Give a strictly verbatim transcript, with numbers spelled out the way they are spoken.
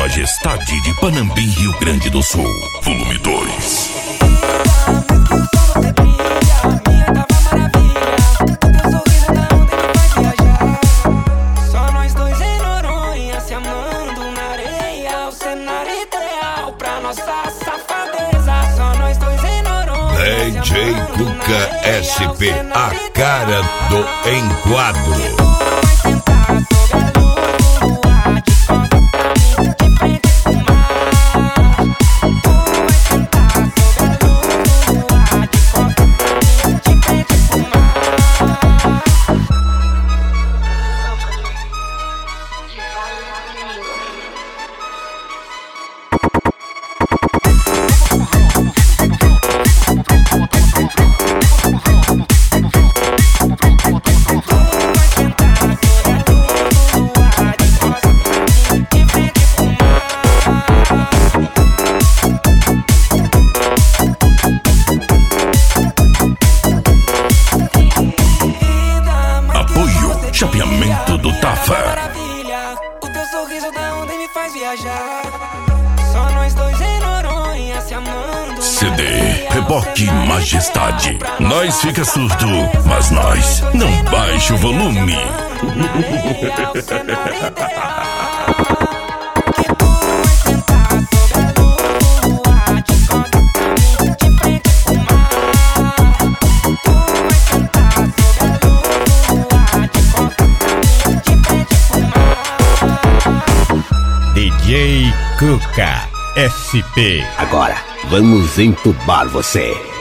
Majestade de Panambi, Rio Grande do Sul. Volume dois. D J Cuca S P, a cara do enquadro. Chapeamento do Tafa. O teu sorriso da onda me faz viajar. Só nós dois em Noronha se amando. C D Reboque Majestade. Nós fica surdo, mas nós não baixa o volume. D J Cuca S P. Agora vamos entubar você.